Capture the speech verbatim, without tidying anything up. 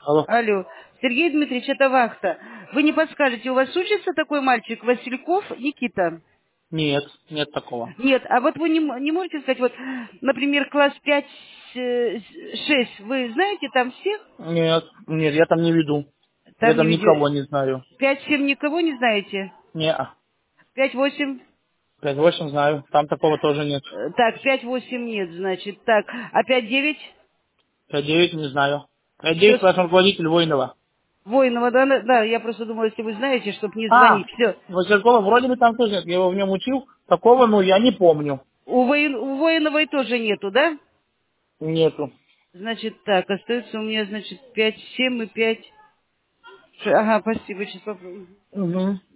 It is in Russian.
Алло. Алло. Сергей Дмитриевич, это вахта. Вы не подскажете, у вас учится такой мальчик Васильков Никита? Нет, нет такого. Нет, а вот вы не, м- не можете сказать, вот, например, класс пять-шесть, вы знаете там всех? Нет, нет, я там не веду. Я Там не там никого видео. не знаю. пять-семь никого не знаете? Не, пять-восемь? пять восемь знаю. Там такого тоже нет. Э, Так, пять-восемь нет, значит. Так, а пять-девять? пять девять не знаю. пять Все, девять ваш руководитель Воинова. Воинова, да, на- да, я просто думала, если вы знаете, чтобы не А, звонить. Все. Василькова вроде бы там тоже нет. Я его в нем учил. Такого, ну, я не помню. У, Воин- у Воиновой тоже нету, да? Нету. Значит, так, остается у меня, значит, пять-семь и пять. Ага, спасибо, сейчас попробую. Угу.